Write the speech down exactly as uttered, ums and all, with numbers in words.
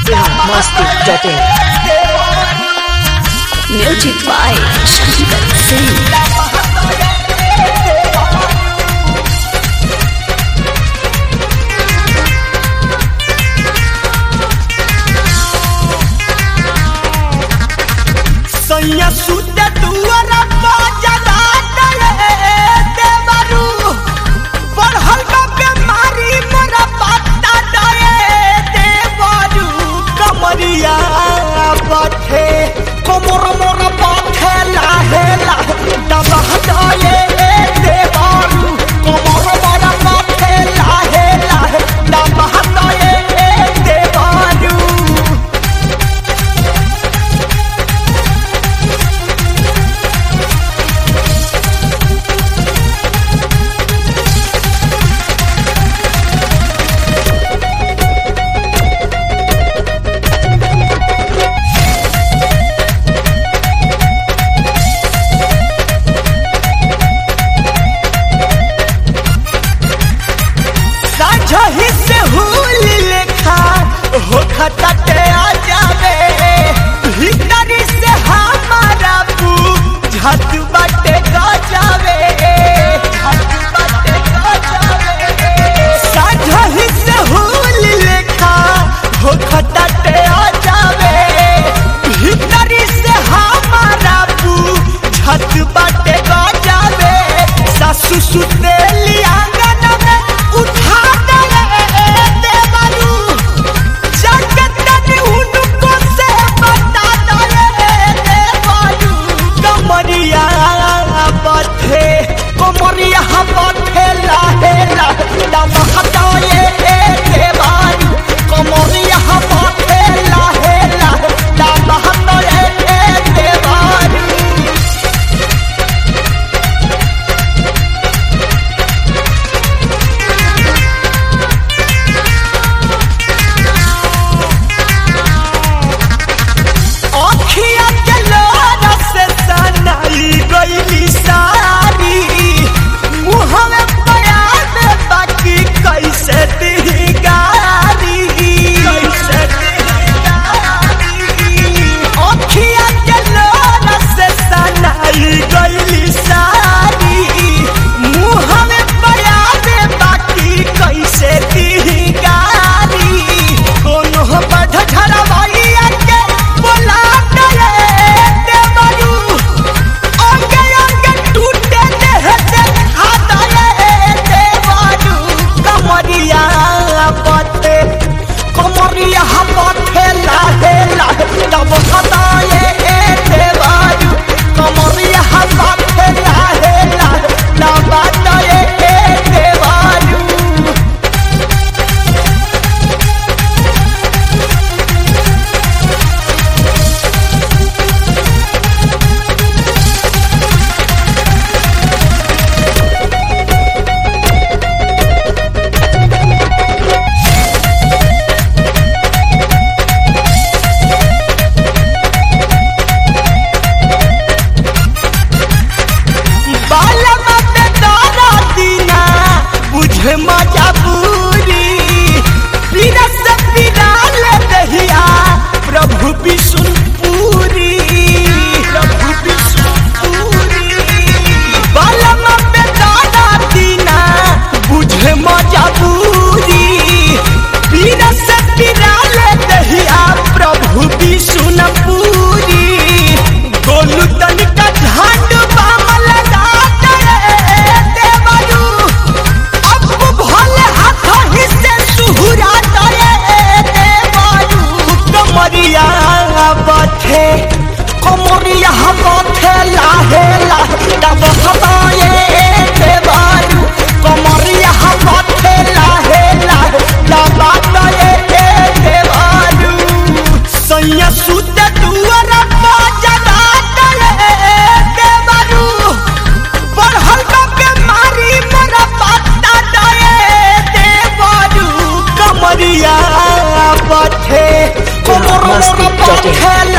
Masti dot in. Music by Shankar Singh. सैया सुते दुआरा बाजला दे देवरू बढ़ल बा बीमारी मोरा पत्ता दे देवरू कमरिया बथे कोमर मोर बथे लाहे लाहे दबा दे देवरू कोमर मोर बथे लाहे लाहे दबा दे देवरू जही से हुल लेखा हो खतटे आ जावे भीतरी से हमारा बुझत बाटे ग जावे झट बाटे ग जावे साझही से हुल लेखा हो खतटे आ जावे भीतरी से हमारा बुझत बाटे ग जावे सासु सुतेली आंगन में उठा मजा पूरी पीरा से पीरा ले दहिया प्रभु विष्णुपुरी प्रभु विष्णुपुरी बालमा पे दादा दीना बुझे मजा पूरी पीरा से पीरा ले दहिया प्रभु विष्णुपुरी गोलू तनिका झांड बाम लगा बथे कोमरिया बथे लाहे लाहे दब हवाए देवारू कोमरिया बथे लाहे लाहे दब दे देवारू सैया सुते दुआरा बाजला दे देवारू बढ़ल बा बीमारी मोरा पत्ता दे देवारू कोमरिया बथे कोमर मोर बथे